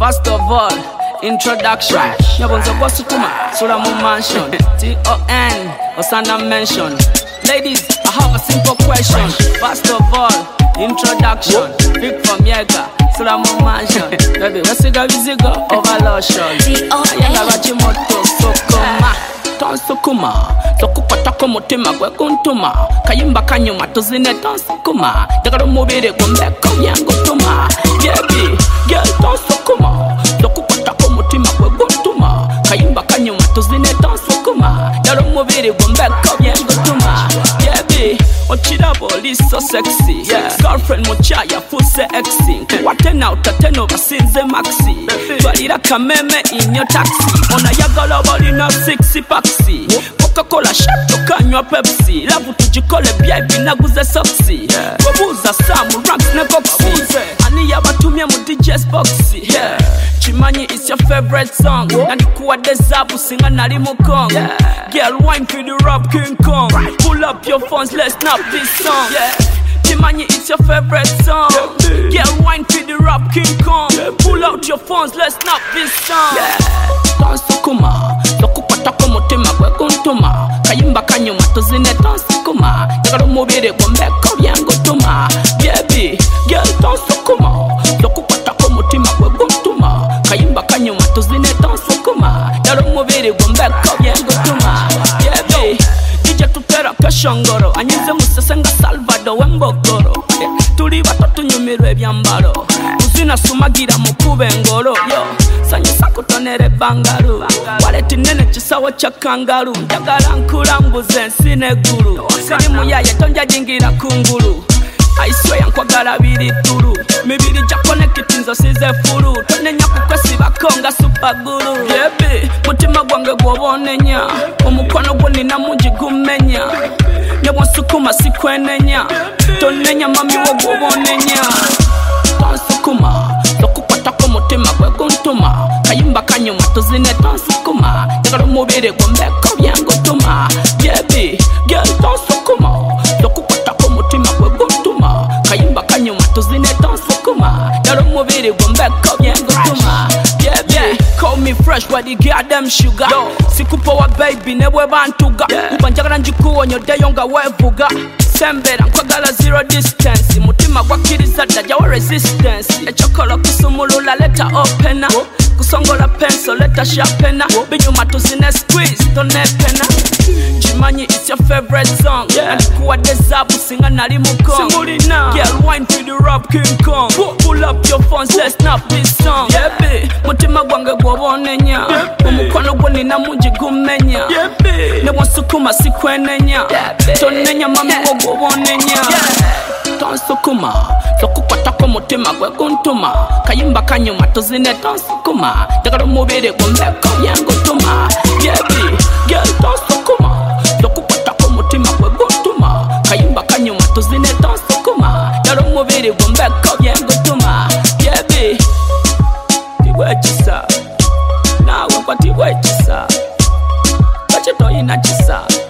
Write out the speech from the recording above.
First of all, introduction. Nyabonzo Bosutuma, Sulamu Mansion. T-O-N, Osana Mention. Ladies, I have a simple question. First of all, introduction. Big from Yega, Sulamu Mansion. Baby, what's it go over lotion? Ayanga Bachimoto, Sokoma. Tonsukuma, Sokupatako Mutima, Kuntuma. Kayimba Kanyuma, Tozine Tonsukuma. Jagaro Mobile, Kumbeko, Yangutuma. Baby, girl, Tonsukuma. Sokupatako Mutima, Kuntuma. Kayimba Kanyuma, Tozine Tonsukuma. Jagaro Mobile, Kumbeko, Yangutuma. Baby, Ochirabo, is so sexy. Yeah. Girlfriend Mochaya, full sexy. What 10 out of 10 over since the maxi. Twarira kameme in your taxi. On a yagala body na 60 paxi. Coca-Cola shot to kanywa Pepsi. Labu tujikole B.I.B. naguze soxy. Wabuza samu ranks na goxy. Ani yabatumia mu DJ's boxy. Chimanyi is your favorite song. Nandikuwa dezabu singa nali mukong. Girl wine for the rap King Kong. Pull up your phones, let's snap this song. Chimanyi is your favorite song. Girl wine for the rap King Kong. Pull out your phones, let's snap this song. Tonsukuma, Sokupatako Mutima Kuntuma. Kayimba Kanyuma Tozine Tonsukuma. Jagaro Mobile Kumbeko Yangutuma. Baby, girl Tonsukuma. Sokupatako Mutima Kuntuma. Kayimba Kanyuma Tozine Tonsukuma. Jagaro Mobile Kumbeko Yangutuma. Baby, DJ tutera peshongoro. Anyize musesenga Salvador Wembokoro. Tuli batoto nyumirwe byambalo. Uzina sumagira mukube ngoro. Yo, sanyisa kutonere bangaru. Waleti nene chisawo cha kangaru. Njagala nkulambuze nsine guru. Siri muyaye tonja jingira kunguru. I swear nkwagala biri turu. Mibiri jakone kitinzo size furu. Tonenya kukwesi bakonga super guru. Baby, mutima gwange gwobonenya. Omukono gwo nina mungi gumenya. Nyabonsukuma sikwenenya. Tonenya mami wo gwobonenya. Tonsukuma, Sokupatako Mutima Kuntuma. Kayimba Kanyuma Tozine Tonsukuma. Jagaro Mobile Kumbeko Yangutuma. Baby, girl Tonsukuma. Sokupatako Mutima Kuntuma. Kayimba Kanyuma Tozine Tonsukuma. Jagaro Mobile Kumbeko Yangutuma. Baby, call me fresh but the goddamn sugar. Sikupa wa baby nebwe bantuga. Ubanjagala njikuwa nyode yonga wevuga. Sembera nkwagala zero distance. Mutima gwakiriza daja wa resistance. Echokolo kusumulula leta opena. Kusongola pencil leta sharpena. Binyuma tuzine squeeze tone pena. Chimanyi is your favorite song. Nandikuwa dezabu singa nali mukong. Girl wine for the rap King Kong. Pull up your phones, let's snap this song. Mutima gwange gwobonenya. Omukono gwo nina mungi gumenya. Nebonsukuma sikwenenya. Tonenya mami wo gwobonenya. Tonsukuma, Sokupatako Mutima Kuntuma. Kayimba Kanyuma Tozine Tonsukuma. Jagaro Mobile Kumbeko Yangutuma. Baby, girl Tonsukuma. Sokupatako Mutima Kuntuma. Kayimba Kanyuma Tozine Tonsukuma. Jagaro Mobile Kumbeko Yangutuma. Baby, tiwechisa. Nawe kwa tiwechisa. Kachito ina chisa.